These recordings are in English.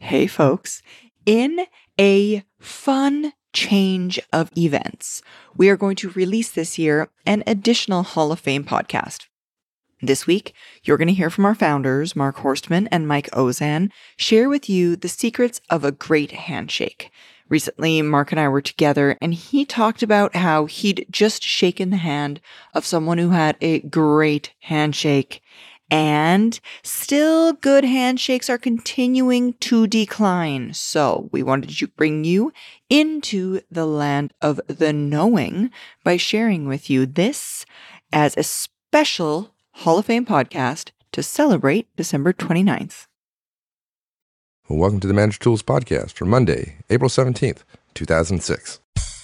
Hey, folks. In a fun change of events, we are going to release this year an additional Hall of Fame podcast. This week, you're going to hear from our founders, Mark Horstman and Mike Ozan, share with you the secrets of a great handshake. Recently, Mark and I were together, and he talked about how he'd just shaken the hand of someone who had a great handshake. And still, good handshakes are continuing to decline. So we wanted to bring you into the land of the knowing by sharing with you this as a special Hall of Fame podcast to celebrate December 29th. Well, welcome to the Manager Tools podcast for Monday, April 17th, 2006.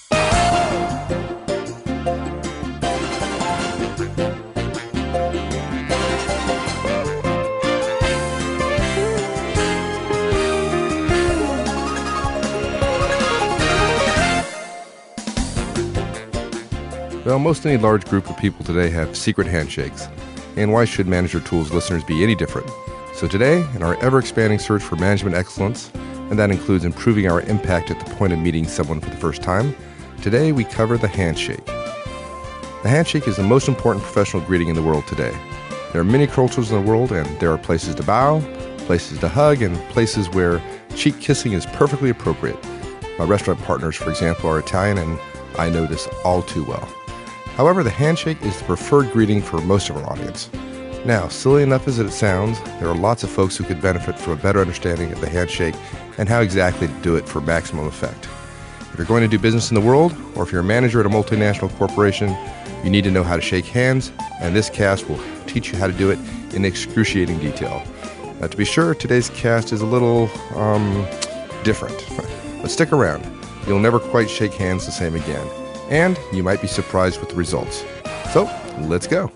Well, most any large group of people today have secret handshakes. And why should Manager Tools listeners be any different? So today, in our ever-expanding search for management excellence, and that includes improving our impact at the point of meeting someone for the first time, today we cover the handshake. The handshake is the most important professional greeting in the world today. There are many cultures in the world, and there are places to bow, places to hug, and places where cheek kissing is perfectly appropriate. My restaurant partners, for example, are Italian, and I know this all too well. However, the handshake is the preferred greeting for most of our audience. Now, silly enough as it sounds, there are lots of folks who could benefit from a better understanding of the handshake and how exactly to do it for maximum effect. If you're going to do business in the world, or if you're a manager at a multinational corporation, you need to know how to shake hands, and this cast will teach you how to do it in excruciating detail. Now, to be sure, today's cast is a little, different. But stick around. You'll never quite shake hands the same again. And you might be surprised with the results. So, let's go.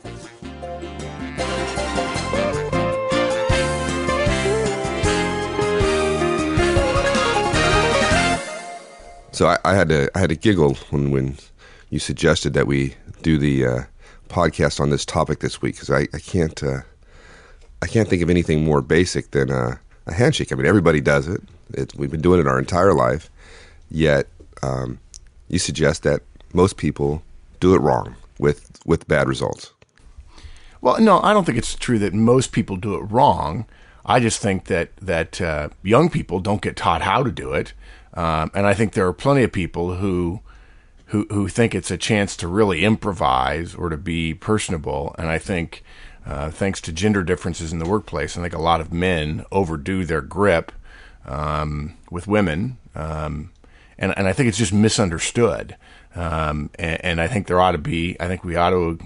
So I had to giggle when you suggested that we do the podcast on this topic this week, because I can't think of anything more basic than a handshake. I mean, everybody does it. We've been doing it our entire life. Yet you suggest that most people do it wrong with bad results. Well, no, I don't think it's true that most people do it wrong. I just think that young people don't get taught how to do it. And I think there are plenty of people who think it's a chance to really improvise or to be personable. And I think, thanks to gender differences in the workplace, I think a lot of men overdo their grip with women. And I think it's just misunderstood. And I think we ought to,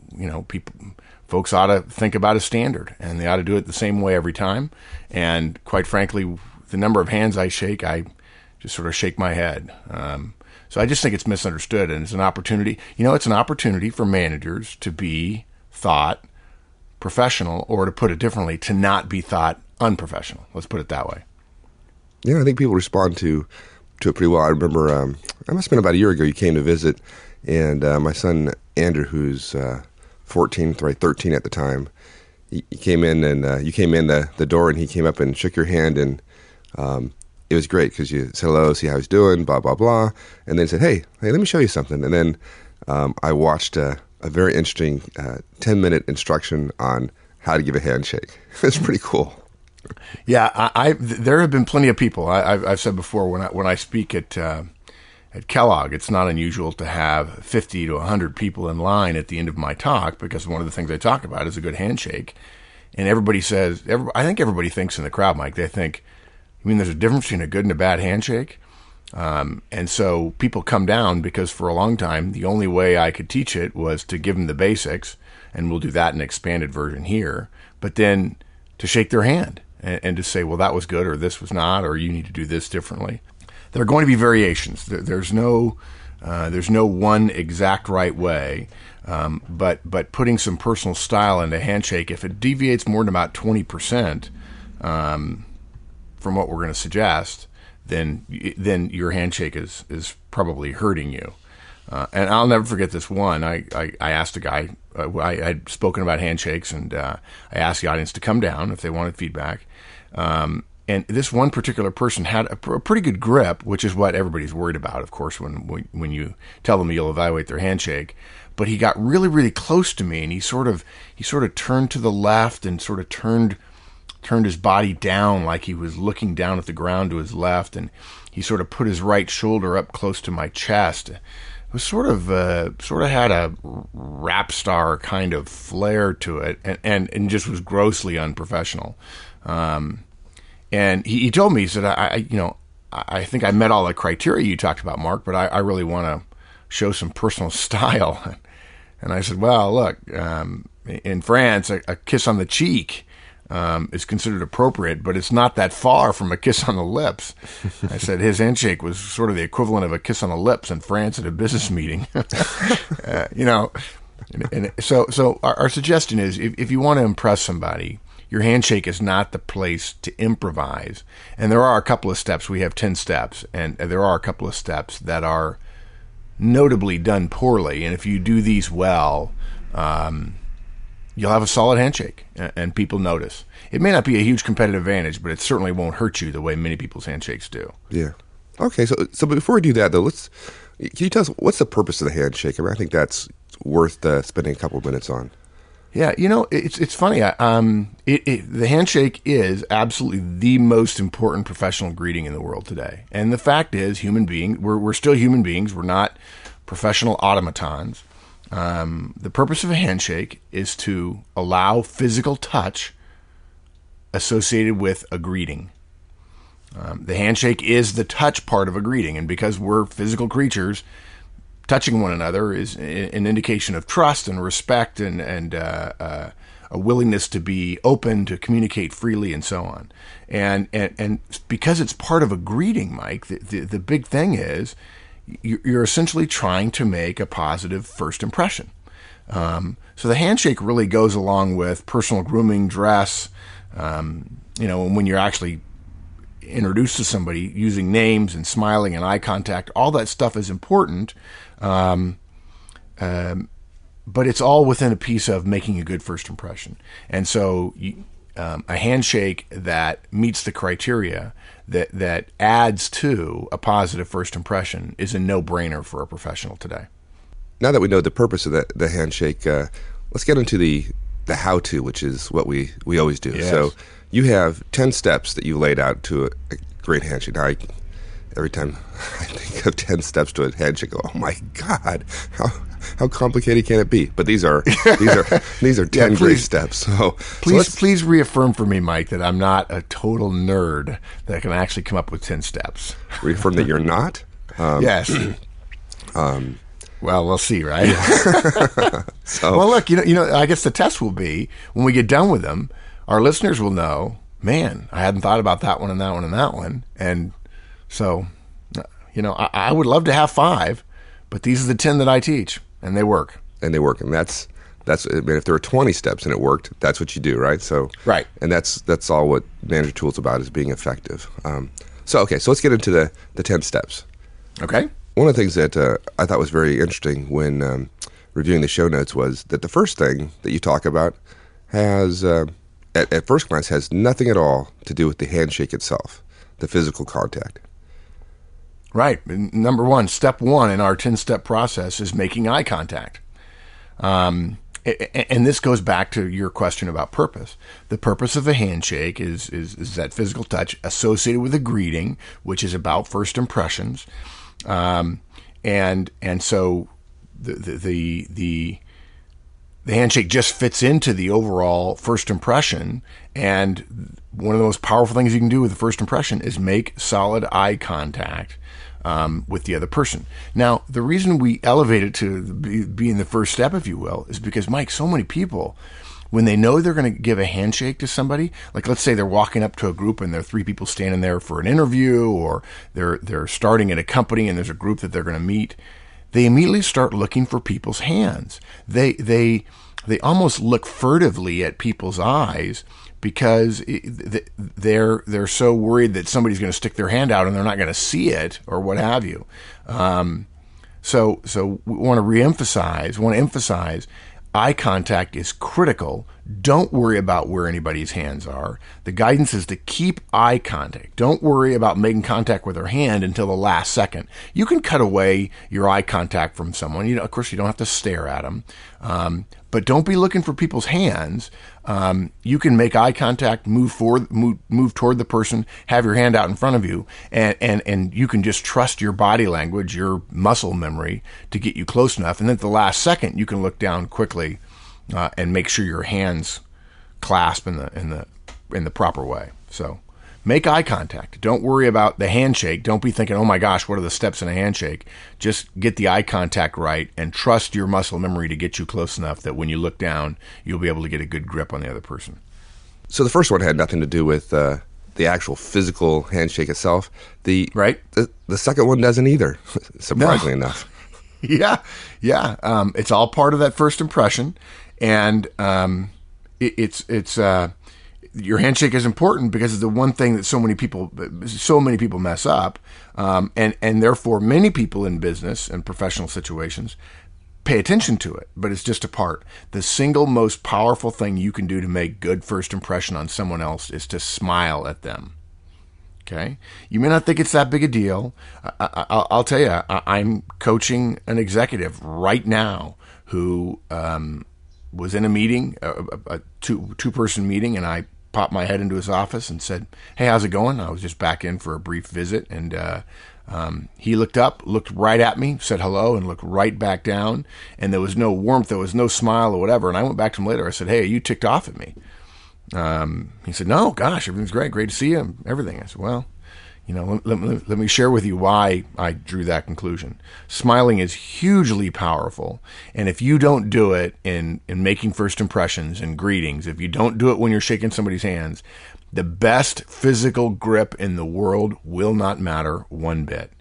folks ought to think about a standard, and they ought to do it the same way every time. And quite frankly, the number of hands I shake, I just sort of shake my head. So I just think it's misunderstood, and it's an opportunity. It's an opportunity for managers to be thought professional, or to put it differently, to not be thought unprofessional. Let's put it that way. Yeah, I think people respond to it pretty well. I remember, it must have been about a year ago, you came to visit, and my son Andrew, who's 13 at the time, he came in, and you came in the door, and he came up and shook your hand, and it was great because you said hello, see how he's doing, blah, blah, blah, and then said, hey, let me show you something. And then I watched a very interesting 10-minute instruction on how to give a handshake. It's pretty cool. Yeah, there have been plenty of people. I've said before, when I speak at Kellogg, it's not unusual to have 50 to 100 people in line at the end of my talk, because one of the things I talk about is a good handshake. And everybody says, I think everybody thinks in the crowd, Mike, they think, there's a difference between a good and a bad handshake? And so people come down, because for a long time, the only way I could teach it was to give them the basics, and we'll do that in an expanded version here, but then to shake their hand and to say, well, that was good, or this was not, or you need to do this differently. There are going to be variations. There's no one exact right way, but putting some personal style into a handshake, if it deviates more than about 20% from what we're going to suggest, then your handshake is probably hurting you. And I'll never forget this one. I asked a guy, I had spoken about handshakes, and I asked the audience to come down if they wanted feedback. And this one particular person had a pretty good grip, which is what everybody's worried about, of course, when you tell them you'll evaluate their handshake. But he got really, really close to me, and he sort of turned to the left and sort of turned his body down like he was looking down at the ground to his left, and he sort of put his right shoulder up close to my chest. It was sort of had a rap star kind of flair to it, and just was grossly unprofessional. And he told me, he said, I think I met all the criteria you talked about, Mark, but I really want to show some personal style. And I said, well, look, in France, a kiss on the cheek is considered appropriate, but it's not that far from a kiss on the lips. I said his handshake was sort of the equivalent of a kiss on the lips in France at a business meeting. And so our suggestion is, if you want to impress somebody, your handshake is not the place to improvise. And there are a couple of steps. We have 10 steps, and there are a couple of steps that are notably done poorly. And if you do these well, you'll have a solid handshake, and people notice. It may not be a huge competitive advantage, but it certainly won't hurt you the way many people's handshakes do. Yeah. Okay, so before we do that, though, can you tell us what's the purpose of the handshake? I mean, I think that's worth spending a couple of minutes on. Yeah, it's funny. The handshake is absolutely the most important professional greeting in the world today. And the fact is, we're still human beings. We're not professional automatons. The purpose of a handshake is to allow physical touch associated with a greeting. The handshake is the touch part of a greeting, and because we're physical creatures, touching one another is an indication of trust and respect and a willingness to be open, to communicate freely, and so on. And because it's part of a greeting, Mike, the big thing is you're essentially trying to make a positive first impression. So the handshake really goes along with personal grooming, dress, when you're actually introduced to somebody, using names and smiling and eye contact. All that stuff is important. But it's all within a piece of making a good first impression. And so a handshake that meets the criteria that adds to a positive first impression is a no-brainer for a professional today. Now that we know the purpose of the handshake, let's get into the how-to, which is what we always do. Yes. So you have 10 steps that you laid out to a great handshake. Now, every time I think of 10 steps to a handshake, oh my God, how complicated can it be? But these are 10 great steps. So please reaffirm for me, Mike, that I'm not a total nerd that can actually come up with 10 steps. Reaffirm that you're not? Yes. Well, we'll see, right? Yeah. Well, look, I guess the test will be when we get done with them, our listeners will know, man, I hadn't thought about that one and that one and that one. And so, I would love to have 5, but these are the 10 that I teach, and they work. And that's I mean, if there are 20 steps and it worked, that's what you do, right? So right. And that's all what Manager Tool's about, is being effective. So let's get into the 10 steps. Okay. One of the things that I thought was very interesting when reviewing the show notes was that the first thing that you talk about has, at first glance, has nothing at all to do with the handshake itself, the physical contact. Right. Number one, step 1 in our 10-step process is making eye contact. And this goes back to your question about purpose. The purpose of a handshake is that physical touch associated with a greeting, which is about first impressions. And so the handshake just fits into the overall first impression. And one of the most powerful things you can do with the first impression is make solid eye contact with the other person. Now, the reason we elevate it to being the first step, if you will, is because, Mike, so many people, when they know they're going to give a handshake to somebody, like let's say they're walking up to a group and there are 3 people standing there for an interview, or they're starting at a company and there's a group that they're going to meet, they immediately start looking for people's hands. They almost look furtively at people's eyes because they're so worried that somebody's going to stick their hand out and they're not going to see it or what have you. So we want to emphasize eye contact is critical Don't worry about where anybody's hands are. The guidance is to keep eye contact. Don't worry about making contact with their hand until the last second. You can cut away your eye contact from someone. You know, of course, you don't have to stare at them. But don't be looking for people's hands. You can make eye contact, move forward, move toward the person, have your hand out in front of you, and you can just trust your body language, your muscle memory to get you close enough. And then at the last second, you can look down quickly and make sure your hands clasp in the proper way. So make eye contact. Don't worry about the handshake. Don't be thinking, oh my gosh, what are the steps in a handshake? Just get the eye contact right and trust your muscle memory to get you close enough that when you look down, you'll be able to get a good grip on the other person. So the first one had nothing to do with the actual physical handshake itself. The second one doesn't either, surprisingly enough. Yeah. It's all part of that first impression. And your handshake is important because it's the one thing that so many people mess up, and therefore many people in business and professional situations pay attention to it, but it's just a part. The single most powerful thing you can do to make good first impression on someone else is to smile at them. Okay, you may not think it's that big a deal. I'll tell you, I'm coaching an executive right now who was in a meeting, a two-person meeting, and I popped my head into his office and said, "Hey, how's it going?" I was just back in for a brief visit, and he looked up, looked right at me, said hello, and looked right back down, and there was no warmth, there was no smile or whatever, and I went back to him later. I said, "Hey, are you ticked off at me?" He said, "No, gosh, everything's great to see you, everything." I said, "Well, you know, let me share with you why I drew that conclusion. Smiling is hugely powerful, and if you don't do it in making first impressions and greetings, if you don't do it when you're shaking somebody's hands, the best physical grip in the world will not matter one bit."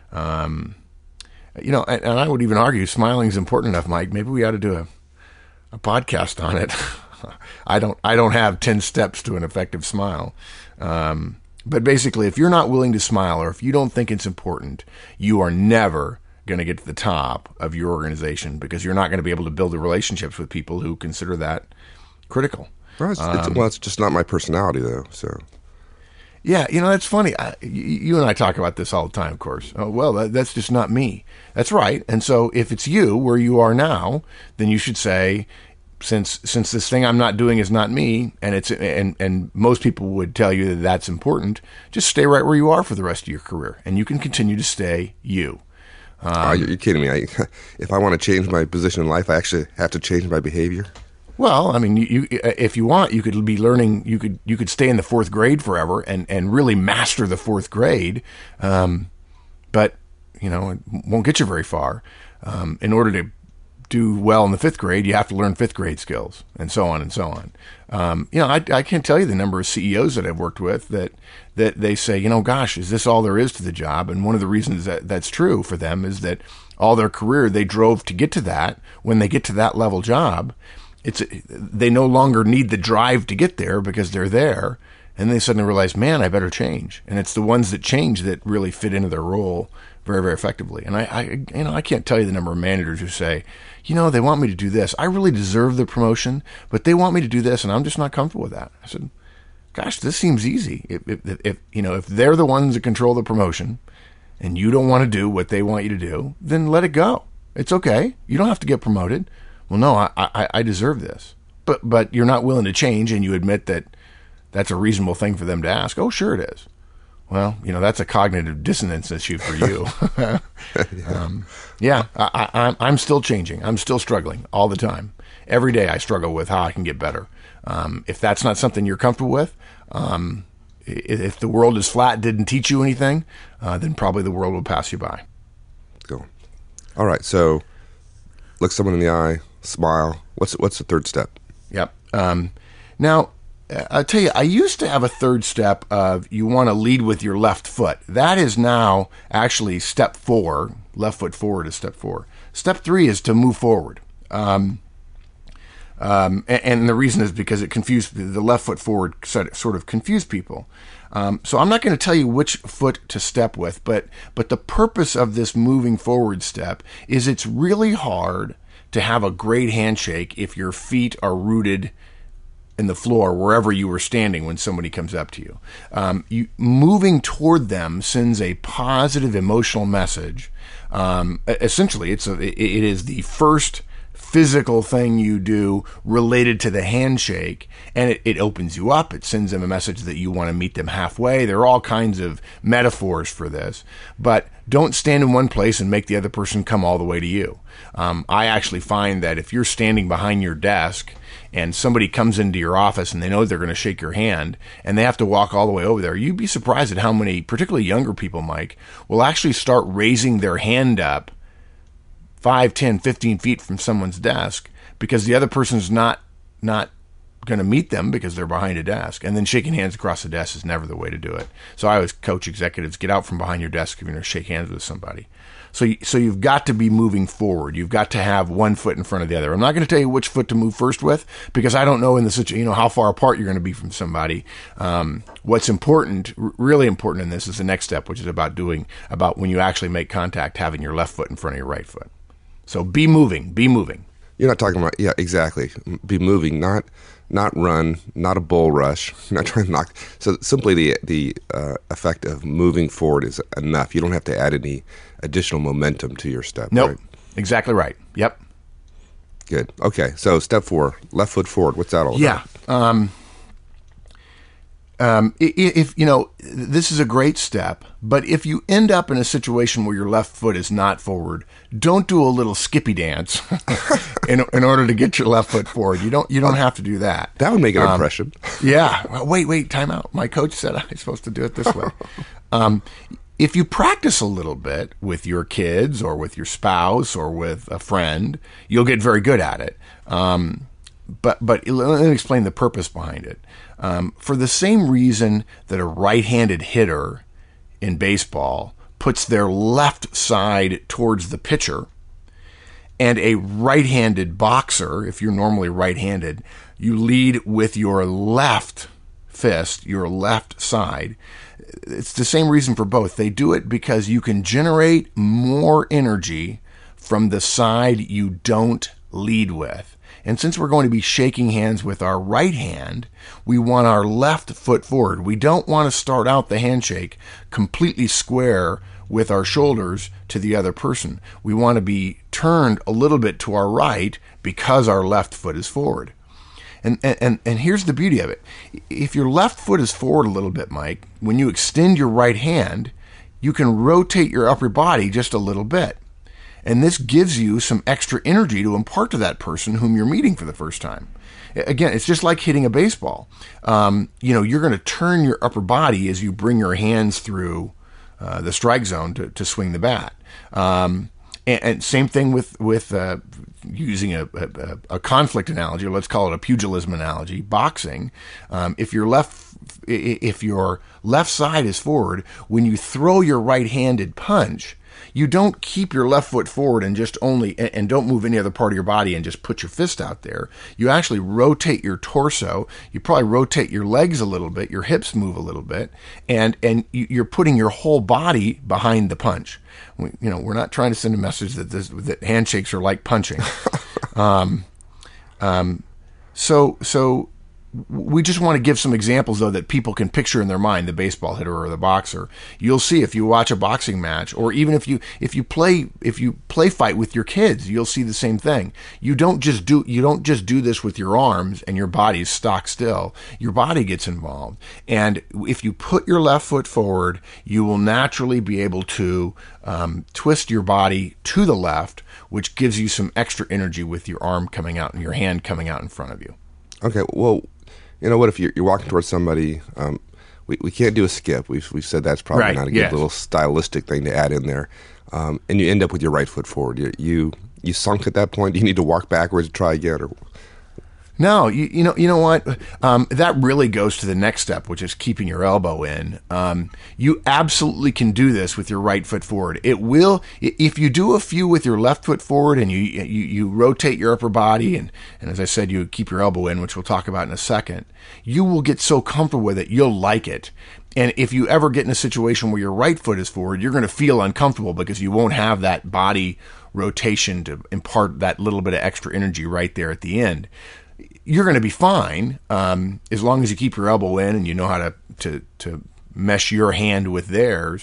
You know, and I would even argue smiling is important enough, Mike. Maybe we ought to do a podcast on it. I don't have 10 steps to an effective smile. But basically, if you're not willing to smile or if you don't think it's important, you are never going to get to the top of your organization because you're not going to be able to build the relationships with people who consider that critical. Well, it's just not my personality, though. So, yeah, you know, that's funny. You and I talk about this all the time, of course. Oh, well, that's just not me. That's right. And so if it's you where you are now, then you should say, since this thing I'm not doing is not me, and and most people would tell you that that's important, just stay right where you are for the rest of your career, and you can continue to stay you. You're kidding me. If I want to change my position in life, I actually have to change my behavior. Well, I mean, you if you want, you could be learning. You could stay in the fourth grade forever and really master the fourth grade, but you know, it won't get you very far. In order to do well in the fifth grade, you have to learn fifth grade skills, and so on and so on. You know, I can't tell you the number of CEOs that I've worked with that they say, you know, gosh, is this all there is to the job? And one of the reasons that that's true for them is that all their career they drove to get to that. When they get to that level job, they no longer need the drive to get there because they're there, and they suddenly realize, man, I better change. And it's the ones that change that really fit into their role very, very effectively. And I can't tell you the number of managers who say, you know, they want me to do this. I really deserve the promotion, but they want me to do this, and I'm just not comfortable with that. I said, gosh, this seems easy. If they're the ones that control the promotion, and you don't want to do what they want you to do, then let it go. It's okay. You don't have to get promoted. Well, no, I deserve this. But you're not willing to change, and you admit that that's a reasonable thing for them to ask. Oh, sure it is. Well, you know, that's a cognitive dissonance issue for you. I'm still changing. I'm still struggling all the time. Every day I struggle with how I can get better. If that's not something you're comfortable with, if the world is flat, didn't teach you anything, then probably the world will pass you by. Cool. All right. So look someone in the eye, smile. What's the third step? Yep. Now, I'll tell you, I used to have a third step of you want to lead with your left foot. That is now actually step 4. Left foot forward is step 4. Step 3 is to move forward. And the reason is because it confused the left foot forward, sort of confused people. So I'm not going to tell you which foot to step with, but the purpose of this moving forward step is it's really hard to have a great handshake if your feet are rooted in the floor, wherever you were standing when somebody comes up to you. You moving toward them sends a positive emotional message. Essentially, it is the first physical thing you do related to the handshake, and it opens you up. It sends them a message that you want to meet them halfway. There are all kinds of metaphors for this, but don't stand in one place and make the other person come all the way to you. I actually find that if you're standing behind your desk and somebody comes into your office and they know they're going to shake your hand and they have to walk all the way over there, you'd be surprised at how many, particularly younger people, Mike, will actually start raising their hand up 5, 10, 15 feet from someone's desk because the other person's not going to meet them because they're behind a desk. And then shaking hands across the desk is never the way to do it. So I always coach executives, get out from behind your desk if you're going to shake hands with somebody. So you've got to be moving forward. You've got to have one foot in front of the other. I'm not going to tell you which foot to move first with because I don't know in the situation, how far apart you're going to be from somebody. What's important, really important in this is the next step, which is about when you actually make contact, having your left foot in front of your right foot. So be moving. You're not talking about, yeah, exactly. Be moving, not run, not a bull rush. You're not trying to knock. So simply the effect of moving forward is enough. You don't have to add any additional momentum to your step. Nope. Right? Exactly right. Yep. Good. Okay. So step 4, left foot forward. What's that all about? Yeah. If this is a great step, but if you end up in a situation where your left foot is not forward, don't do a little skippy dance in order to get your left foot forward. You don't have to do that. That would make an impression. Yeah. Well, wait, time out. My coach said I'm supposed to do it this way. If you practice a little bit with your kids or with your spouse or with a friend, you'll get very good at it. But let me explain the purpose behind it. For the same reason that a right-handed hitter in baseball puts their left side towards the pitcher, and a right-handed boxer, if you're normally right-handed, you lead with your left fist, your left side. It's the same reason for both. They do it because you can generate more energy from the side you don't lead with. And since we're going to be shaking hands with our right hand, we want our left foot forward. We don't want to start out the handshake completely square with our shoulders to the other person. We want to be turned a little bit to our right because our left foot is forward. And here's the beauty of it. If your left foot is forward a little bit, Mike, when you extend your right hand, you can rotate your upper body just a little bit. And this gives you some extra energy to impart to that person whom you're meeting for the first time. Again, it's just like hitting a baseball. You're going to turn your upper body as you bring your hands through the strike zone to swing the bat. And same thing with using a conflict analogy, or let's call it a pugilism analogy, boxing. If your left side is forward, when you throw your right-handed punch, you don't keep your left foot forward and and don't move any other part of your body and just put your fist out there. You actually rotate your torso. You probably rotate your legs a little bit. Your hips move a little bit, and you're putting your whole body behind the punch. We're not trying to send a message that handshakes are like punching. So we just want to give some examples, though, that people can picture in their mind, the baseball hitter or the boxer. You'll see if you watch a boxing match, or even if you play fight with your kids, you'll see the same thing. You don't just do this with your arms and your body's stock still. Your body gets involved. And if you put your left foot forward, you will naturally be able to twist your body to the left, which gives you some extra energy with your arm coming out and your hand coming out in front of you. Okay, well, you know what? If you're walking towards somebody, we can't do a skip. We've said that's probably right, not a good yes. little stylistic thing to add in there. And you end up with your right foot forward. You sunk at that point. Do you need to walk backwards and try again? Or No, you know what? That really goes to the next step, which is keeping your elbow in. You absolutely can do this with your right foot forward. It will, if you do a few with your left foot forward and you rotate your upper body and as I said, you keep your elbow in, which we'll talk about in a second, you will get so comfortable with it, you'll like it. And if you ever get in a situation where your right foot is forward, you're going to feel uncomfortable because you won't have that body rotation to impart that little bit of extra energy right there at the end. you're going to be fine as long as you keep your elbow in and you know how to mesh your hand with theirs.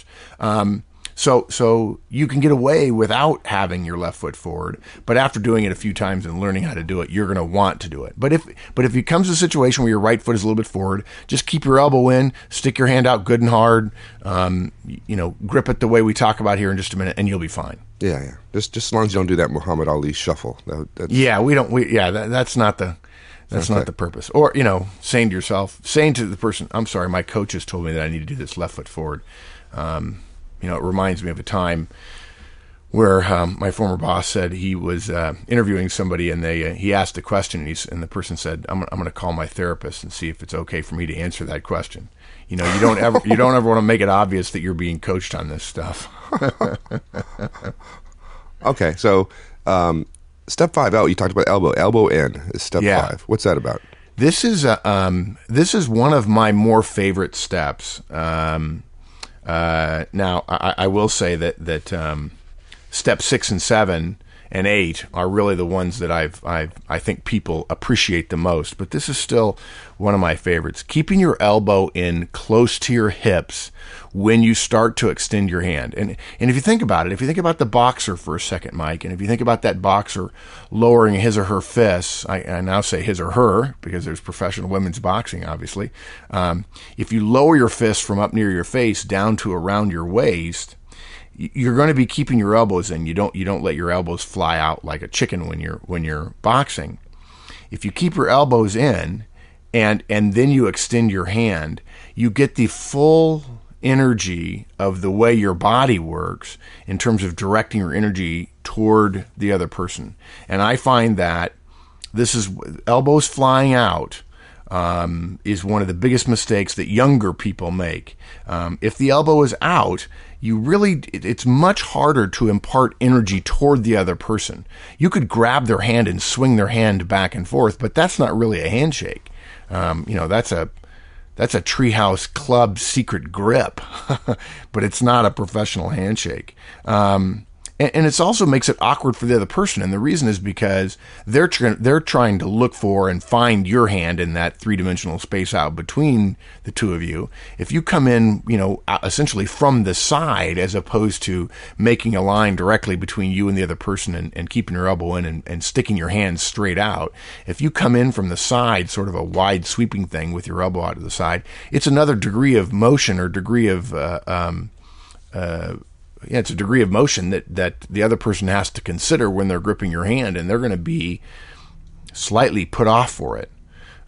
So you can get away without having your left foot forward, but after doing it a few times and learning how to do it, you're going to want to do it. But if it comes to a situation where your right foot is a little bit forward, just keep your elbow in, stick your hand out good and hard, grip it the way we talk about here in just a minute, and you'll be fine. Yeah. Just as long as you don't do that Muhammad Ali shuffle. That's not the purpose. Or, saying to the person, I'm sorry, my coach has told me that I need to do this left foot forward. It reminds me of a time where my former boss said he was interviewing somebody, and he asked a question, and the person said, "I'm going to call my therapist and see if it's okay for me to answer that question." You don't ever want to make it obvious that you're being coached on this stuff. Okay, so step 5. You talked about elbow in is step 5. What's that about? This is one of my more favorite steps. Now, I will say that step 6 and 7 and 8 are really the ones that I think people appreciate the most. But this is still one of my favorites. Keeping your elbow in close to your hips when you start to extend your hand. And if you think about it, if you think about the boxer for a second, Mike, and if you think about that boxer lowering his or her fists, I now say his or her because there's professional women's boxing, obviously. If you lower your fist from up near your face down to around your waist, you're going to be keeping your elbows in. You don't let your elbows fly out like a chicken when you're boxing. If you keep your elbows in and then you extend your hand, you get the full energy of the way your body works in terms of directing your energy toward the other person. And I find that this is elbows flying out is one of the biggest mistakes that younger people make. If the elbow is out, it's much harder to impart energy toward the other person. You could grab their hand and swing their hand back and forth, but that's not really a handshake. That's a treehouse club secret grip, but it's not a professional handshake. And it also makes it awkward for the other person. And the reason is because they're trying to look for and find your hand in that 3-dimensional space out between the two of you. If you come in, essentially from the side, as opposed to making a line directly between you and the other person and keeping your elbow in and sticking your hand straight out. If you come in from the side, sort of a wide sweeping thing with your elbow out to the side, it's another degree of motion or degree of, it's a degree of motion that the other person has to consider when they're gripping your hand, and they're going to be slightly put off for it.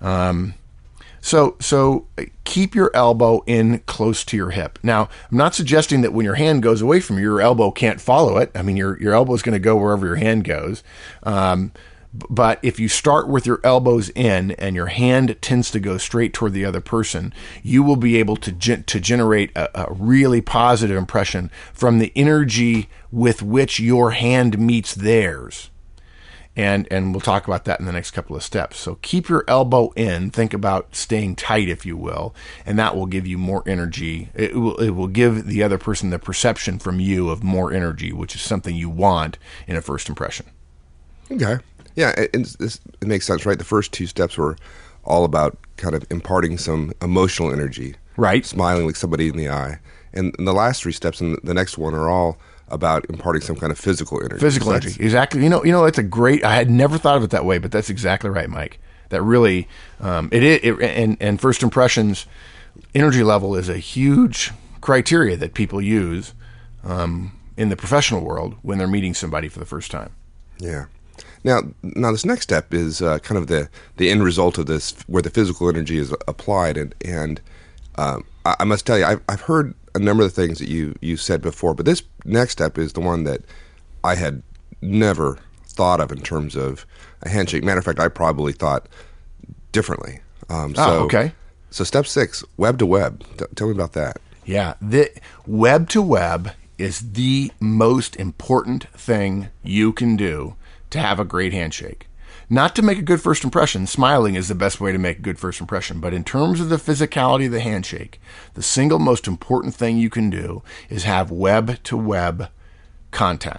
So keep your elbow in close to your hip. Now, I'm not suggesting that when your hand goes away from you, your elbow can't follow it. I mean, your elbow is going to go wherever your hand goes. But if you start with your elbows in and your hand tends to go straight toward the other person, you will be able to generate a really positive impression from the energy with which your hand meets theirs. And we'll talk about that in the next couple of steps. So keep your elbow in. Think about staying tight, if you will, and that will give you more energy. It will give the other person the perception from you of more energy, which is something you want in a first impression. Okay. Yeah, it makes sense, right? The first 2 steps were all about kind of imparting some emotional energy. Right. Smiling like somebody in the eye. And the last 3 steps and the next one are all about imparting some kind of physical energy. Physical energy, exactly. It's a great, I had never thought of it that way, but that's exactly right, Mike. That really, and first impressions, energy level is a huge criteria that people use in the professional world when they're meeting somebody for the first time. Yeah. Now this next step is kind of the end result of this, where the physical energy is applied, and I must tell you, I've heard a number of the things that you said before, but this next step is the one that I had never thought of in terms of a handshake. Matter of fact, I probably thought differently. Okay. So step 6, web to web. Tell me about that. Yeah, the web to web is the most important thing you can do to have a great handshake. Not to make a good first impression. Smiling is the best way to make a good first impression. But in terms of the physicality of the handshake, the single most important thing you can do is have web-to-web contact.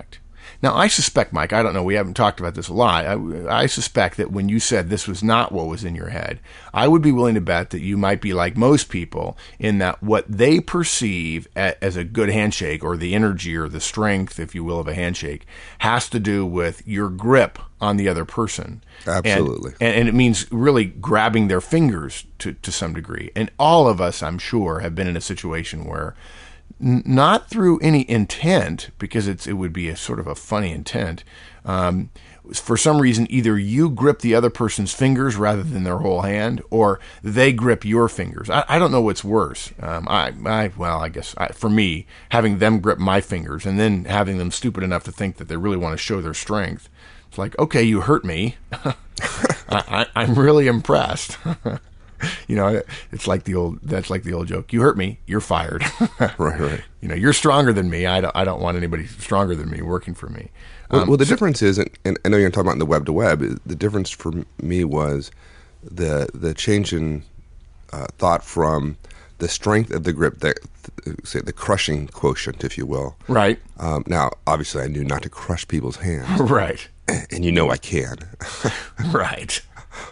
Now, I suspect, Mike, I don't know, we haven't talked about this a lot. I suspect that when you said this was not what was in your head, I would be willing to bet that you might be like most people in that what they perceive as a good handshake, or the energy or the strength, if you will, of a handshake, has to do with your grip on the other person. Absolutely. And it means really grabbing their fingers to some degree. And all of us, I'm sure, have been in a situation where, not through any intent, because it would be a sort of a funny intent, for some reason, either you grip the other person's fingers rather than their whole hand, or they grip your fingers. I don't know what's worse. I guess for me, having them grip my fingers and then having them stupid enough to think that they really want to show their strength. It's like, okay, you hurt me. I'm really impressed. It's like that's like the old joke. You hurt me, you're fired. Right. You're stronger than me. I don't want anybody stronger than me working for me. Well, the difference is, and I know you're talking about in the web to web, the difference for me was the change in thought from the strength of the grip, say the crushing quotient, if you will. Right. Now, obviously, I knew not to crush people's hands. Right. And I can. Right.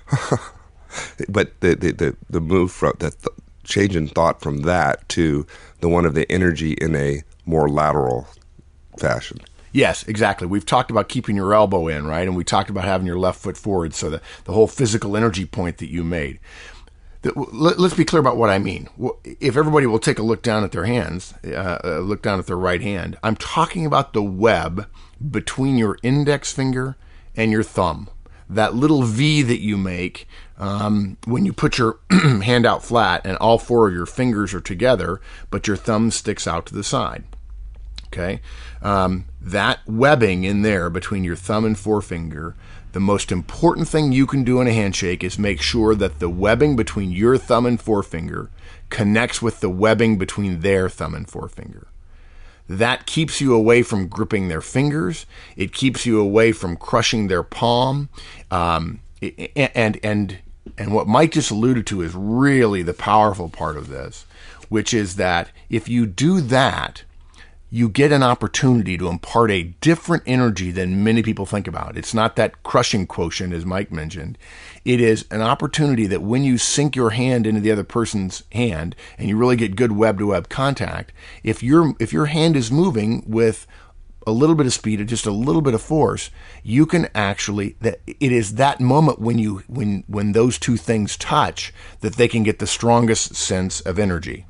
But the move from that change in thought from that to the one of the energy in a more lateral fashion. Yes, exactly. We've talked about keeping your elbow in, right? And we talked about having your left foot forward, so the whole physical energy point that you made. Let's be clear about what I mean. If everybody will take a look down at their hands, look down at their right hand, I'm talking about the web between your index finger and your thumb. That little V that you make when you put your hand out flat and all four of your fingers are together, but your thumb sticks out to the side. Okay? That webbing in there between your thumb and forefinger, the most important thing you can do in a handshake is make sure that the webbing between your thumb and forefinger connects with the webbing between their thumb and forefinger. That keeps you away from gripping their fingers. It keeps you away from crushing their palm. And what Mike just alluded to is really the powerful part of this, which is that if you do that, you get an opportunity to impart a different energy than many people think about. It's not that crushing quotient, as Mike mentioned. It is an opportunity that when you sink your hand into the other person's hand and you really get good web-to-web contact, if your hand is moving with a little bit of speed or just a little bit of force, you can actually, it is that moment when those two things touch that they can get the strongest sense of energy.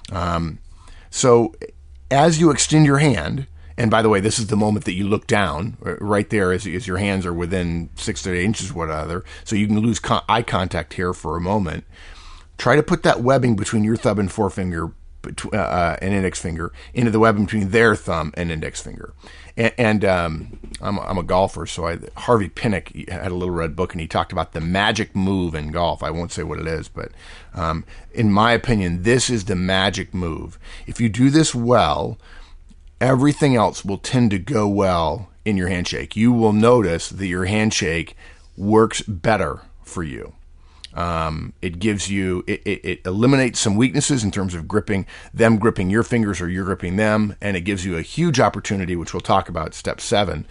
So as you extend your hand, and by the way, this is the moment that you look down, right there as your hands are within 6 to 8 inches of one another, so you can lose eye contact here for a moment. Try to put that webbing between your thumb and forefinger and index finger into the webbing between their thumb and index finger. And I'm a golfer, so Harvey Pinnock had a little red book, and he talked about the magic move in golf. I won't say what it is, but in my opinion, this is the magic move. If you do this well, everything else will tend to go well in your handshake. You will notice that your handshake works better for you. It gives you, it eliminates some weaknesses in terms of gripping your fingers or you're gripping them, and it gives you a huge opportunity, which we'll talk about step 7,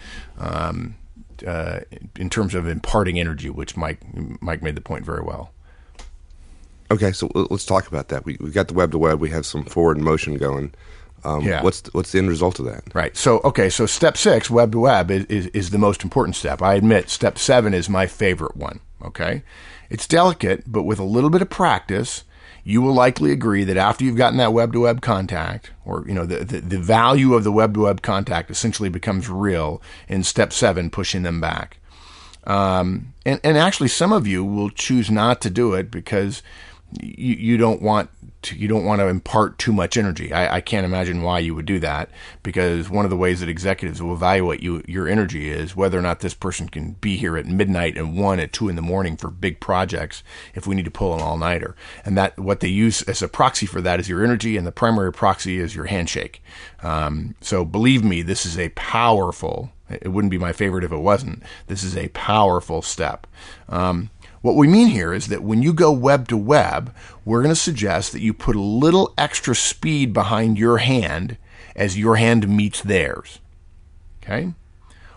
in terms of imparting energy, which Mike made the point very well. Okay, so let's talk about that. We've got the web to web. We have some forward motion going. What's the end result of that? Right. So step 6, web to web, is the most important step. I admit step 7 is my favorite one. Okay. It's delicate, but with a little bit of practice, you will likely agree that after you've gotten that web-to-web contact, or the value of the web-to-web contact essentially becomes real in step 7, pushing them back. And actually, some of you will choose not to do it because you don't want to impart too much energy. I can't imagine why you would do that, because one of the ways that executives will evaluate your energy is whether or not this person can be here at midnight and 1 at 2 in the morning for big projects if we need to pull an all-nighter. And that what they use as a proxy for that is your energy, and the primary proxy is your handshake. So believe me, this is a powerful, it wouldn't be my favorite if it wasn't, this is a powerful step. What we mean here is that when you go web to web, we're going to suggest that you put a little extra speed behind your hand as your hand meets theirs. Okay?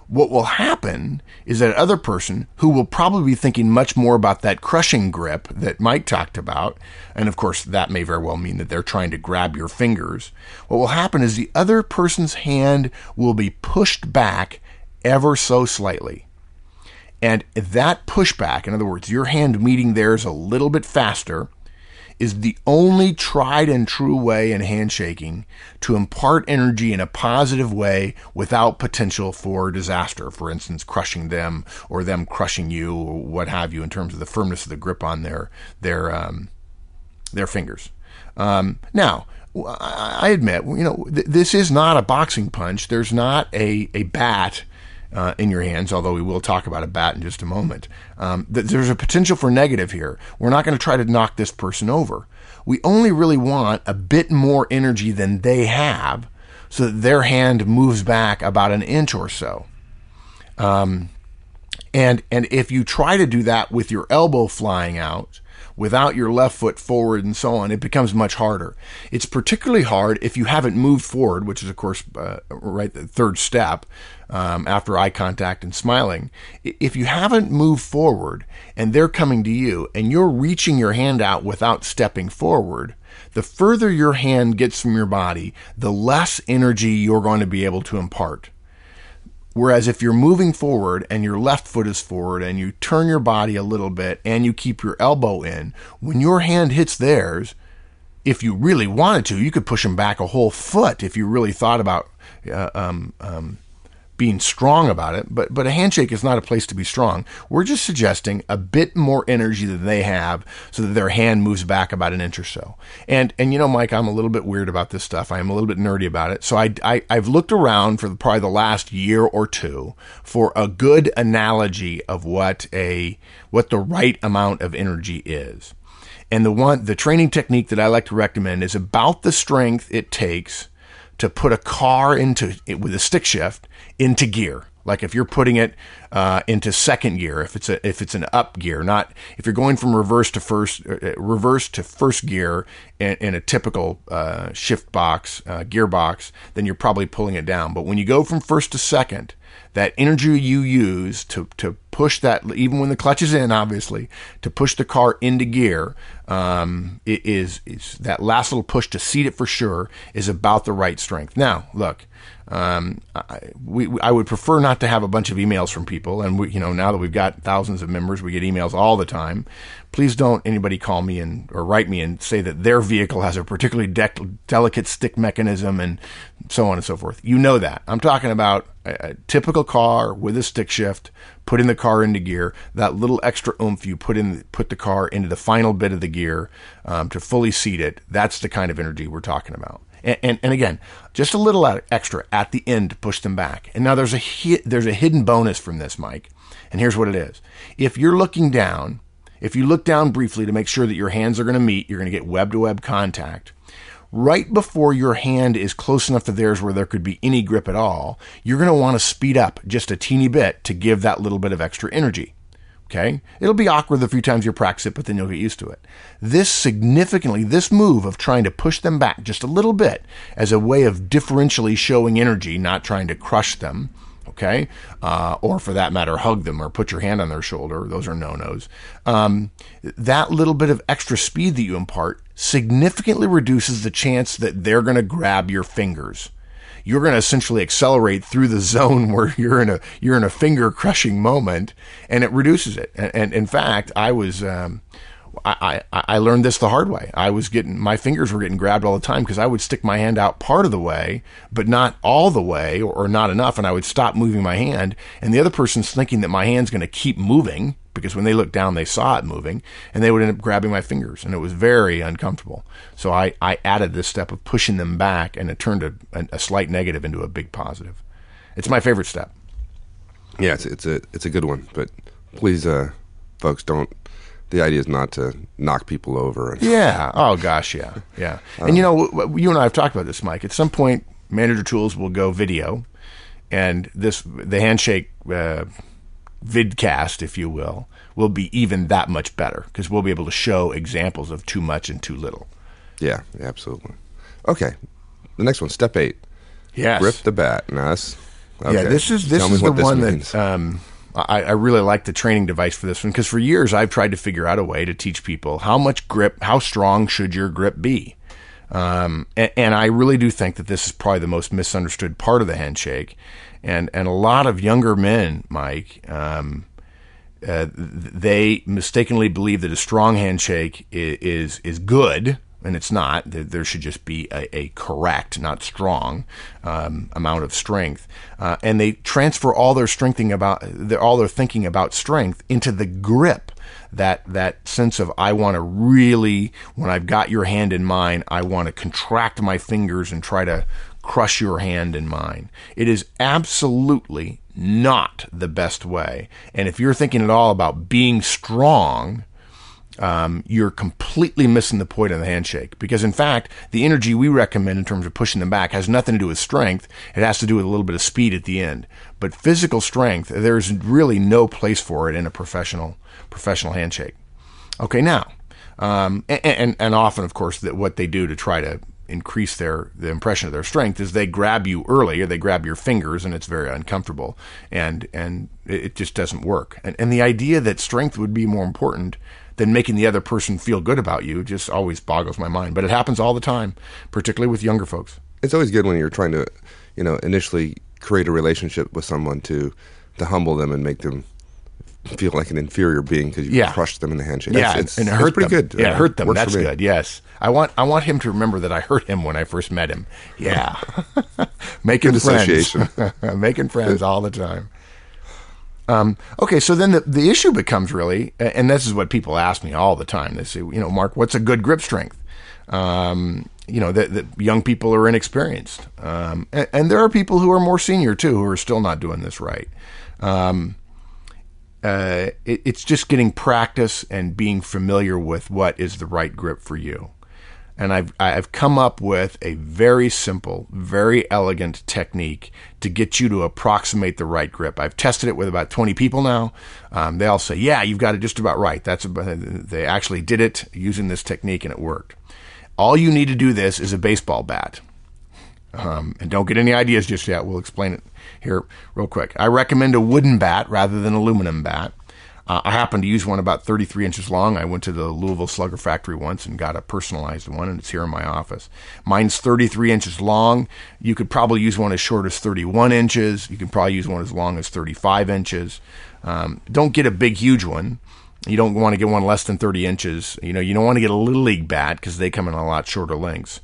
what will happen is that other person, who will probably be thinking much more about that crushing grip that Mike talked about, and of course that may very well mean that they're trying to grab your fingers, what will happen is the other person's hand will be pushed back ever so slightly. And that pushback, in other words, your hand meeting theirs a little bit faster, is the only tried and true way in handshaking to impart energy in a positive way without potential for disaster. For instance, crushing them or them crushing you or what have you in terms of the firmness of the grip on their fingers. Now, I admit, this is not a boxing punch. There's not a bat in your hands, although we will talk about a bat in just a moment. There's a potential for negative here. We're not going to try to knock this person over. We only really want a bit more energy than they have so that their hand moves back about an inch or so. And if you try to do that with your elbow flying out, without your left foot forward and so on, it becomes much harder. It's particularly hard if you haven't moved forward, which is, of course, the third step after eye contact and smiling. If you haven't moved forward and they're coming to you and you're reaching your hand out without stepping forward, the further your hand gets from your body, the less energy you're going to be able to impart. Whereas if you're moving forward and your left foot is forward and you turn your body a little bit and you keep your elbow in, when your hand hits theirs, if you really wanted to, you could push them back a whole foot if you really thought about being strong about it. But a handshake is not a place to be strong. We're just suggesting a bit more energy than they have so that their hand moves back about an inch or so. And Mike, I'm a little bit weird about this stuff. I'm a little bit nerdy about it. So I've looked around for probably the last year or two for a good analogy of what the right amount of energy is. And the training technique that I like to recommend is about the strength it takes to put a car with a stick shift into gear. Like if you're putting it into second gear, if it's an up gear, not if you're going from reverse to first gear in a typical shift box, gearbox, then you're probably pulling it down. But when you go from first to second, that energy you use to push that, even when the clutch is in, obviously, to push the car into gear, is that last little push to seat it for sure is about the right strength. Now, look, I would prefer not to have a bunch of emails from people, and now that we've got thousands of members, we get emails all the time. Please don't anybody call me or write me and say that their vehicle has a particularly delicate stick mechanism and so on and so forth. You know that. I'm talking about a typical car with a stick shift, putting the car into gear, that little extra oomph you put the car into the final bit of the gear to fully seat it. That's the kind of energy we're talking about. And again, just a little extra at the end to push them back. And now there's a hidden bonus from this, Mike. And here's what it is. If you're looking down, if you look down briefly to make sure that your hands are going to meet, you're going to get web-to-web contact. Right before your hand is close enough to theirs where there could be any grip at all, you're going to want to speed up just a teeny bit to give that little bit of extra energy. Okay? It'll be awkward the few times you practice it, but then you'll get used to it. This move of trying to push them back just a little bit as a way of differentially showing energy, not trying to crush them, okay? Or for that matter, hug them or put your hand on their shoulder. Those are no-nos. That little bit of extra speed that you impart significantly reduces the chance that they're going to grab your fingers. You're going to essentially accelerate through the zone where you're in a finger crushing moment, and it reduces it. And in fact, I learned this the hard way. My fingers were getting grabbed all the time because I would stick my hand out part of the way, but not all the way or not enough. And I would stop moving my hand. And the other person's thinking that my hand's going to keep moving because when they looked down, they saw it moving, and they would end up grabbing my fingers. And it was very uncomfortable. So I added this step of pushing them back, and it turned a slight negative into a big positive. It's my favorite step. Yeah, it's a good one. But please, folks, don't. The idea is not to knock people over. Yeah. Oh, gosh, yeah. Yeah. And, you and I have talked about this, Mike. At some point, Manager Tools will go video, and the handshake vidcast, if you will be even that much better because we'll be able to show examples of too much and too little. Yeah, absolutely. Okay. The next one, step 8. Yes. Grip the bat. Now, Yeah, this is the one that I really like the training device for this one, because for years I've tried to figure out a way to teach people how strong should your grip be. And I really do think that this is probably the most misunderstood part of the handshake. And a lot of younger men, Mike, they mistakenly believe that a strong handshake is good, and it's not. There should just be a correct, not strong, amount of strength, and they transfer all their thinking about strength into the grip. That sense of, I want to really, when I've got your hand in mine, I want to contract my fingers and try to crush your hand in mine. It is absolutely not the best way. And if you're thinking at all about being strong, you're completely missing the point of the handshake. Because in fact, the energy we recommend in terms of pushing them back has nothing to do with strength. It has to do with a little bit of speed at the end. But physical strength, there's really no place for it in a professional handshake. Okay, now, and often, of course, that what they do to try to increase the impression of their strength is they grab you early, or they grab your fingers, and it's very uncomfortable, and it just doesn't work. And the idea that strength would be more important than making the other person feel good about you just always boggles my mind. But it happens all the time, particularly with younger folks. It's always good when you're trying to, initially create a relationship with someone to humble them and make them feel like an inferior being because you crushed them in the handshake. Yeah, and it hurt pretty them. Good. Yeah, hurt them. That's good. Yes, I want him to remember that I hurt him when I first met him. Yeah, making friends, making friends all the time. Okay, so then the issue becomes really, and this is what people ask me all the time. They say, Mark, what's a good grip strength? That young people are inexperienced, and there are people who are more senior too who are still not doing this right. It's just getting practice and being familiar with what is the right grip for you. And I've come up with a very simple, very elegant technique to get you to approximate the right grip. I've tested it with about 20 people now. They all say, yeah, you've got it just about right. They actually did it using this technique, and it worked. All you need to do this is a baseball bat. And don't get any ideas just yet. We'll explain it here real quick. I recommend a wooden bat rather than aluminum bat. I happen to use one about 33 inches long. I went to the Louisville Slugger factory once and got a personalized one, and it's here in my office. Mine's 33 inches long. You could probably use one as short as 31 inches. You can probably use one as long as 35 inches. Don't get a big, huge one. You don't want to get one less than 30 inches. You don't want to get a little league bat because they come in a lot shorter lengths.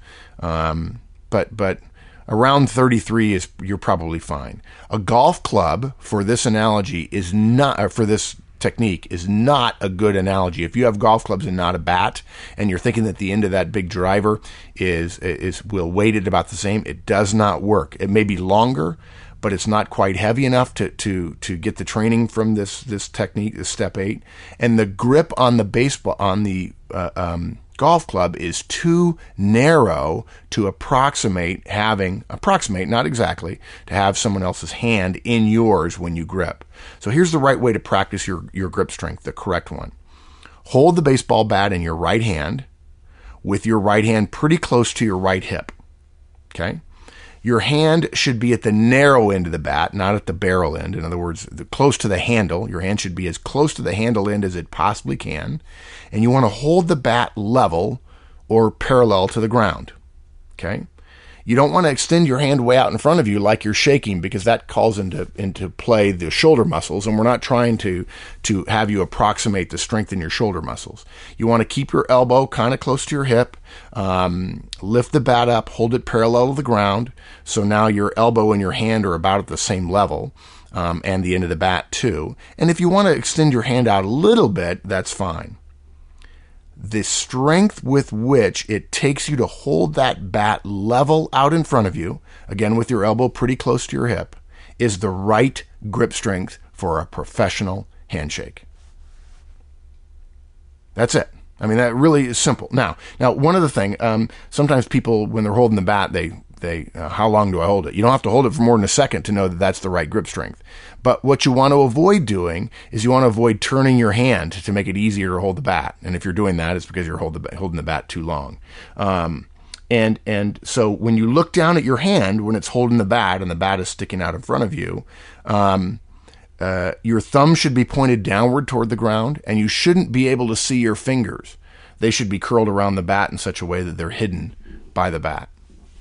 But around 33 you're probably fine. A golf club, for this analogy, is not, for this technique, is not a good analogy. If you have golf clubs and not a bat, and you're thinking that the end of that big driver will weight it about the same, it does not work. It may be longer, but it's not quite heavy enough to get the training from this technique, this step 8. And the grip on the golf club is too narrow to approximate, not exactly, to have someone else's hand in yours when you grip. So here's the right way to practice your grip strength, the correct one. Hold the baseball bat in your right hand with your right hand pretty close to your right hip. Okay? Your hand should be at the narrow end of the bat, not at the barrel end. In other words, close to the handle. Your hand should be as close to the handle end as it possibly can. And you want to hold the bat level or parallel to the ground. Okay? You don't want to extend your hand way out in front of you like you're shaking, because that calls into play the shoulder muscles, and we're not trying to have you approximate the strength in your shoulder muscles. You want to keep your elbow kind of close to your hip, lift the bat up, hold it parallel to the ground, so now your elbow and your hand are about at the same level, and the end of the bat too. And if you want to extend your hand out a little bit, that's fine. The strength with which it takes you to hold that bat level out in front of you, again with your elbow pretty close to your hip, is the right grip strength for a professional handshake. That's it. I mean, that really is simple. Now, one other thing, sometimes people, when they're holding the bat, they how long do I hold it? You don't have to hold it for more than a second to know that that's the right grip strength. But what you want to avoid doing is you want to avoid turning your hand to make it easier to hold the bat. And if you're doing that, it's because you're holding the bat too long. And so when you look down at your hand, when it's holding the bat and the bat is sticking out in front of you, your thumb should be pointed downward toward the ground, and you shouldn't be able to see your fingers. They should be curled around the bat in such a way that they're hidden by the bat.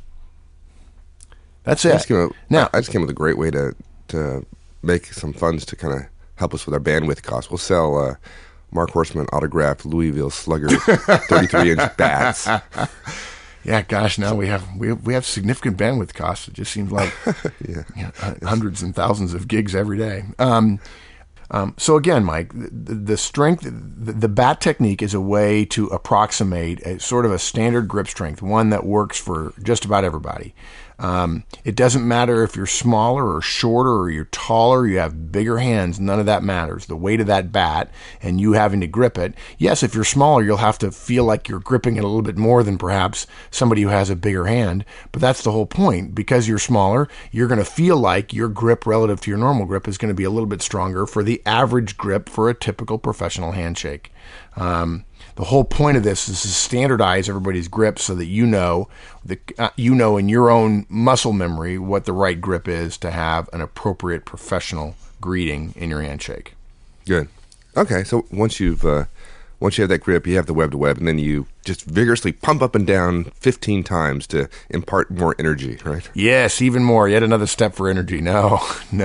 That's it. I just came up with a great way to make some funds to kind of help us with our bandwidth costs. We'll sell Mark Horstman autographed Louisville Slugger 33-inch bats. Yeah, gosh, now we have significant bandwidth costs. It just seems like hundreds and thousands of gigs every day. So again, Mike, the bat technique is a way to approximate a sort of a standard grip strength, one that works for just about everybody. It doesn't matter if you're smaller or shorter or you're taller, you have bigger hands, none of that matters. The weight of that bat and you having to grip it. Yes, if you're smaller, you'll have to feel like you're gripping it a little bit more than perhaps somebody who has a bigger hand, but that's the whole point. Because you're smaller, you're going to feel like your grip relative to your normal grip is going to be a little bit stronger for the average grip for a typical professional handshake. The whole point of this is to standardize everybody's grip so that you know in your own muscle memory what the right grip is to have an appropriate professional greeting in your handshake. Good. Okay, so once you have that grip, you have the web to web, and then you just vigorously pump up and down 15 times to impart more energy, right? Yes, even more. Yet another step for energy. No.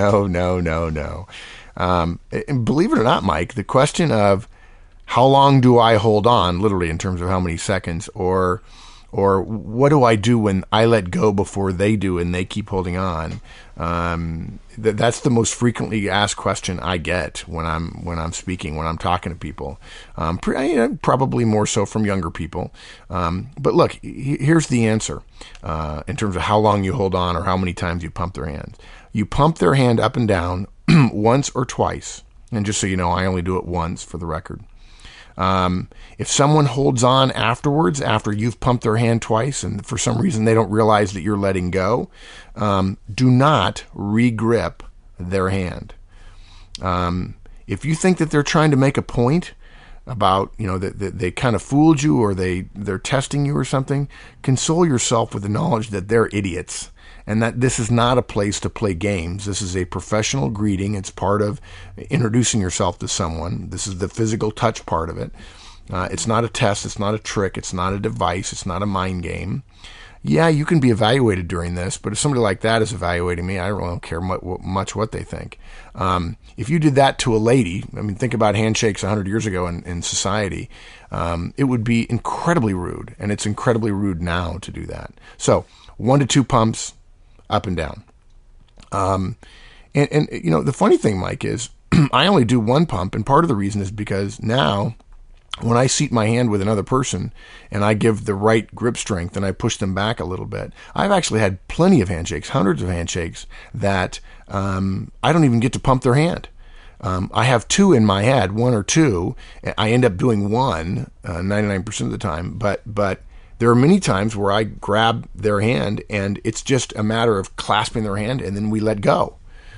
And believe it or not, Mike, the question of how long do I hold on, literally in terms of how many seconds, or what do I do when I let go before they do and they keep holding on? That's the most frequently asked question I get when I'm speaking, when I'm talking to people. Probably more so from younger people. But look, here's the answer in terms of how long you hold on or how many times you pump their hands. You pump their hand up and down once or twice. And just so you know, I only do it once for the record. If someone holds on afterwards, after you've pumped their hand twice, and for some reason they don't realize that you're letting go, do not re-grip their hand. If you think that they're trying to make a point about, that they kind of fooled you or they're testing you or something, console yourself with the knowledge that they're idiots. And that this is not a place to play games. This is a professional greeting. It's part of introducing yourself to someone. This is the physical touch part of it. It's not a test. It's not a trick. It's not a device. It's not a mind game. Yeah, you can be evaluated during this, but if somebody like that is evaluating me, I really don't care much what they think. If you did that to a lady, think about handshakes 100 years ago in society, it would be incredibly rude, and it's incredibly rude now to do that. So 1 to 2 pumps, up and down. And the funny thing, Mike, is I only do 1 pump, and part of the reason is because now when I seat my hand with another person and I give the right grip strength and I push them back a little bit, I've actually had plenty of handshakes, hundreds of handshakes that I don't even get to pump their hand. I have 2 in my head, 1 or 2. I end up doing 1 99% of the time, but there are many times where I grab their hand and it's just a matter of clasping their hand and then we let go.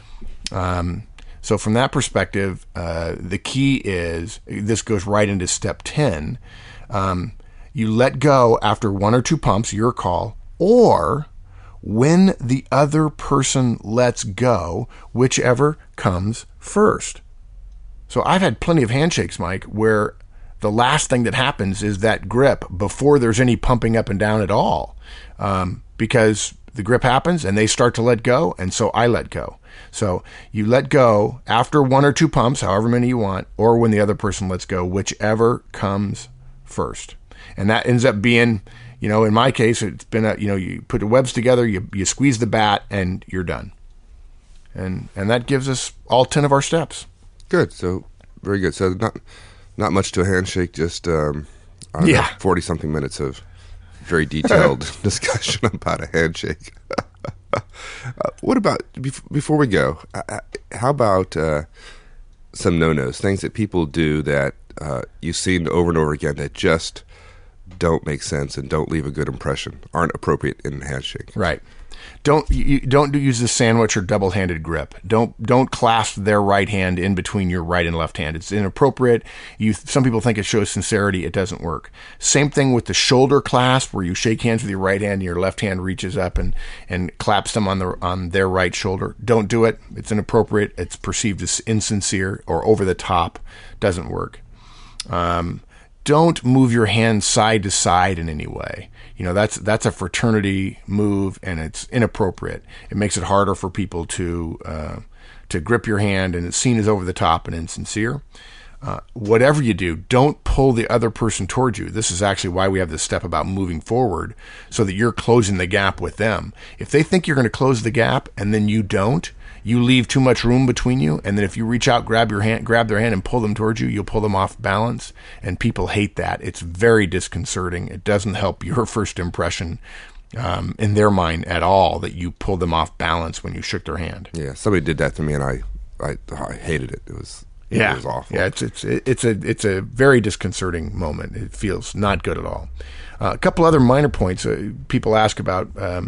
So from that perspective, the key is, this goes right into step 10. You let go after 1 or 2 pumps, your call, or when the other person lets go, whichever comes first. So I've had plenty of handshakes, Mike, where the last thing that happens is that grip before there's any pumping up and down at all, because the grip happens and they start to let go, and so I let go. So you let go after 1 or 2 pumps, however many you want, or when the other person lets go, whichever comes first. And that ends up being, in my case, it's been you put the webs together, you squeeze the bat, and you're done. And that gives us all 10 of our steps. Good. So very good. So not much to a handshake, just 40-something minutes of very detailed discussion about a handshake. What about, before we go, how about some no-nos, things that people do that you've seen over and over again that just don't make sense and don't leave a good impression, aren't appropriate in a handshake. Right. Don't use the sandwich or double-handed grip. Don't clasp their right hand in between your right and left hand. It's inappropriate. Some people think it shows sincerity. It doesn't work. Same thing with the shoulder clasp, where you shake hands with your right hand and your left hand reaches up and claps them on their right shoulder. Don't do it. It's inappropriate. It's perceived as insincere or over the top. Doesn't work. Don't move your hand side to side in any way. That's a fraternity move, and it's inappropriate. It makes it harder for people to grip your hand, and it's seen as over the top and insincere. Whatever you do, don't pull the other person towards you. This is actually why we have this step about moving forward, so that you're closing the gap with them. If they think you're going to close the gap and then you don't, you leave too much room between you, and then if you reach out, grab their hand and pull them towards you, you'll pull them off balance, and people hate that. It's very disconcerting. It doesn't help your first impression in their mind at all that you pulled them off balance when you shook their hand. Yeah, somebody did that to me, and I hated it. It was awful. Yeah, it's a very disconcerting moment. It feels not good at all. A couple other minor points people ask about.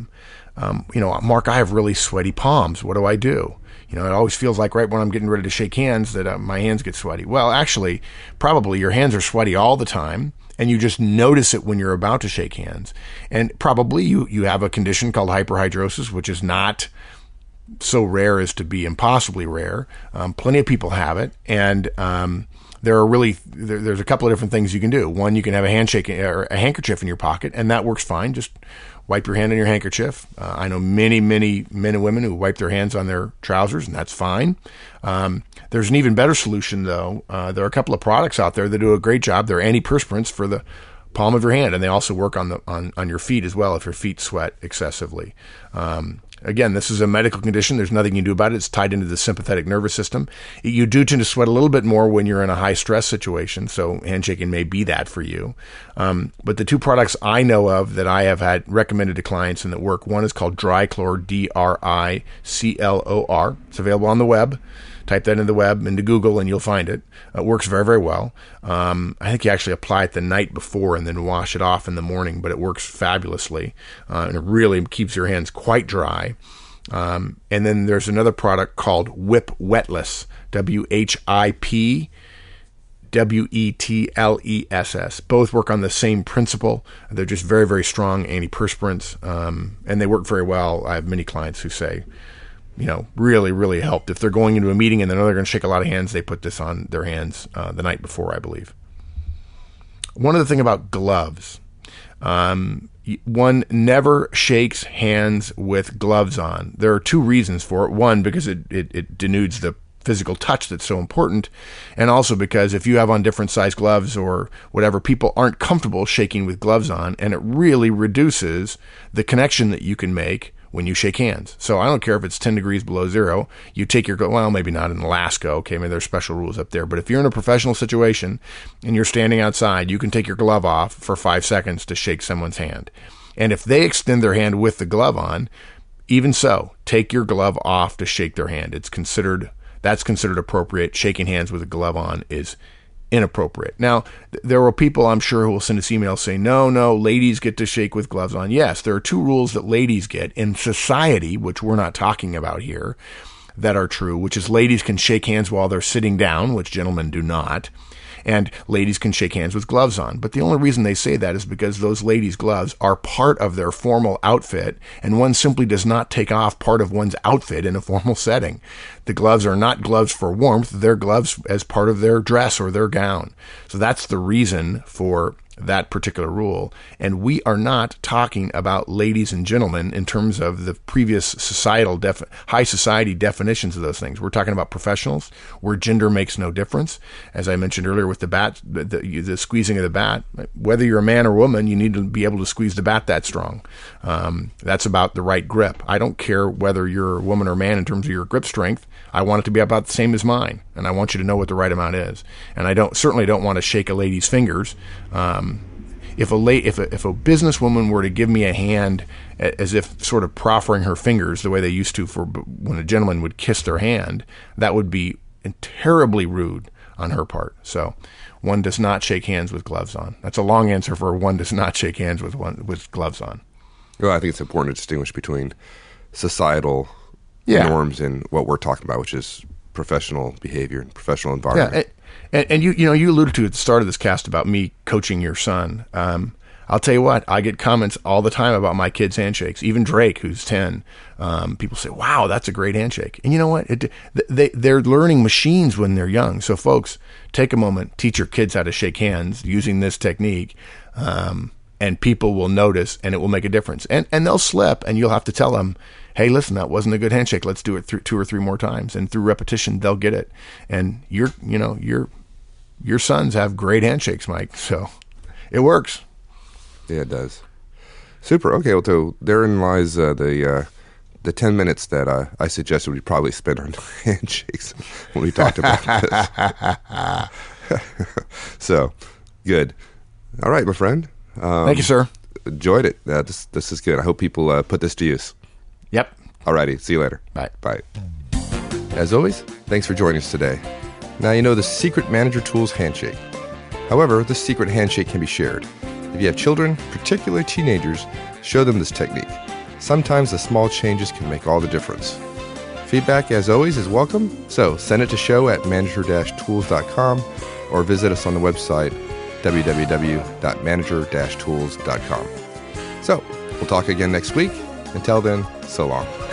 Mark, I have really sweaty palms. What do I do? It always feels like right when I'm getting ready to shake hands that my hands get sweaty. Well, actually, probably your hands are sweaty all the time, and you just notice it when you're about to shake hands. And probably you have a condition called hyperhidrosis, which is not so rare as to be impossibly rare. Plenty of people have it, and there's a couple of different things you can do. One, you can have a handshake or a handkerchief in your pocket, and that works fine. Just wipe your hand on your handkerchief. I know many, many men and women who wipe their hands on their trousers, and that's fine. There's an even better solution, though. There are a couple of products out there that do a great job. They're antiperspirants for the palm of your hand, and they also work on your feet as well if your feet sweat excessively. Again, this is a medical condition. There's nothing you can do about it. It's tied into the sympathetic nervous system. You do tend to sweat a little bit more when you're in a high stress situation, so handshaking may be that for you. But the two products I know of that I have had recommended to clients and that work, one is called DryClor, DRICLOR. It's available on the web. Type that into the web, into Google, and you'll find it. It works very, very well. I think you actually apply it the night before and then wash it off in the morning, but it works fabulously. And it really keeps your hands quite dry. And then there's another product called Whip Wetless, WHIPWETLESS. Both work on the same principle. They're just very, very strong antiperspirants, and they work very well. I have many clients who say, really, really helped. If they're going into a meeting and they know they're going to shake a lot of hands, they put this on their hands the night before, I believe. One other thing about gloves. One never shakes hands with gloves on. There are two reasons for it. One, because it denudes the physical touch that's so important, and also because if you have on different size gloves or whatever, people aren't comfortable shaking with gloves on, and it really reduces the connection that you can make when you shake hands. So I don't care if it's 10 degrees below zero, you take your, well, maybe not in Alaska, okay, maybe there's special rules up there, but if you're in a professional situation and you're standing outside, you can take your glove off for 5 seconds to shake someone's hand. And if they extend their hand with the glove on, even so, take your glove off to shake their hand. That's considered appropriate. Shaking hands with a glove on is inappropriate. Now, there are people, I'm sure, who will send us emails saying, no, ladies get to shake with gloves on. Yes, there are two rules that ladies get in society, which we're not talking about here, that are true, which is ladies can shake hands while they're sitting down, which gentlemen do not, and ladies can shake hands with gloves on. But the only reason they say that is because those ladies' gloves are part of their formal outfit, and one simply does not take off part of one's outfit in a formal setting. The gloves are not gloves for warmth. They're gloves as part of their dress or their gown. So that's the reason for that particular rule. And we are not talking about ladies and gentlemen in terms of the previous societal high society definitions of those things. We're talking about professionals where gender makes no difference. As I mentioned earlier with the bat, the squeezing of the bat, whether you're a man or woman, you need to be able to squeeze the bat that strong. That's about the right grip. I don't care whether you're a woman or man in terms of your grip strength. I want it to be about the same as mine, and I want you to know what the right amount is. And I certainly don't want to shake a lady's fingers. If a businesswoman were to give me a hand as if sort of proffering her fingers the way they used to for when a gentleman would kiss their hand, that would be terribly rude. on her part. So one does not shake hands with gloves on. That's a long answer for one does not shake hands with gloves on. Well, I think it's important to distinguish between societal norms and what we're talking about, which is professional behavior and professional environment. Yeah, and you alluded to at the start of this cast about me coaching your son. I'll tell you what, I get comments all the time about my kids' handshakes. Even Drake, who's 10, people say, "Wow, that's a great handshake." And you know what? They're learning machines when they're young. So, folks, take a moment, teach your kids how to shake hands using this technique, and people will notice, and it will make a difference. And they'll slip, and you'll have to tell them, "Hey, listen, that wasn't a good handshake. Let's do it 2 or 3 more times." And through repetition, they'll get it. And your sons have great handshakes, Mike. So it works. Yeah, it does. Super. Okay, well, so therein lies the 10 minutes that I suggested we probably spend on handshakes when we talked about this. So, good. All right, my friend. Thank you, sir. Enjoyed it. This is good. I hope people put this to use. Yep. All righty. See you later. Bye. Bye. As always, thanks for joining us today. Now you know the Secret Manager Tools handshake. However, this secret handshake can be shared. If you have children, particularly teenagers, show them this technique. Sometimes the small changes can make all the difference. Feedback, as always, is welcome, so send it to show@manager-tools.com or visit us on the website www.manager-tools.com. So, we'll talk again next week. Until then, so long.